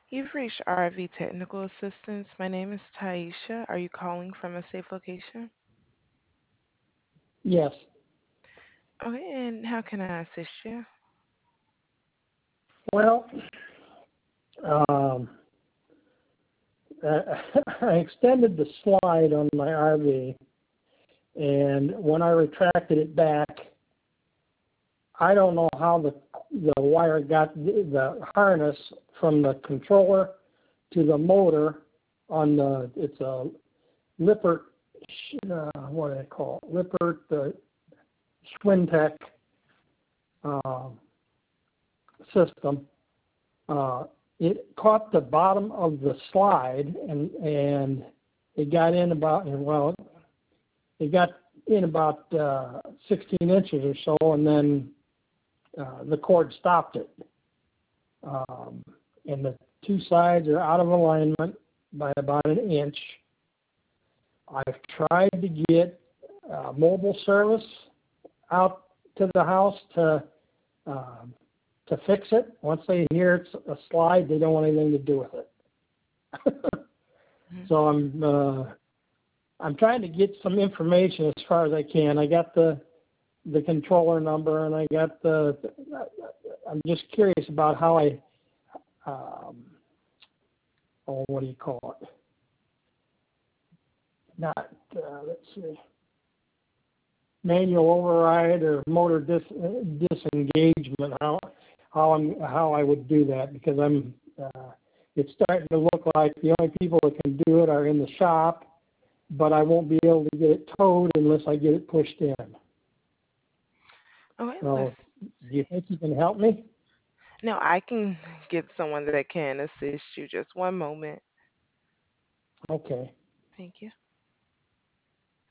You've reached RV Technical Assistance. My name is Taisha. Are you calling from a safe location? Yes. Okay, and how can I assist you? Well, um, I extended the slide on my RV, and when I retracted it back, I don't know how the wire got the harness from the controller to the motor on the. It's a Lippert. What do they call it? Lippert Schwintech uh, system. Uh, it caught the bottom of the slide and it got in about it got in about 16 inches or so, and then the cord stopped it. Um, and the two sides are out of alignment by about an inch. I've tried to get mobile service out to the house um, to fix it. Once they hear it's a slide, they don't want anything to do with it. Mhm. So I'm trying to get some information as far as I can. I got the controller number, and I got the. I'm just curious about how I. Um, what do you call it? Not let's see, manual override or motor disengagement. How I would do that, because I'm. It's starting to look like the only people that can do it are in the shop, but I won't be able to get it towed unless I get it pushed in. Okay, let's So, do you see. think you can help me? No, I can get someone that can assist you. Just one moment. Okay. Thank you.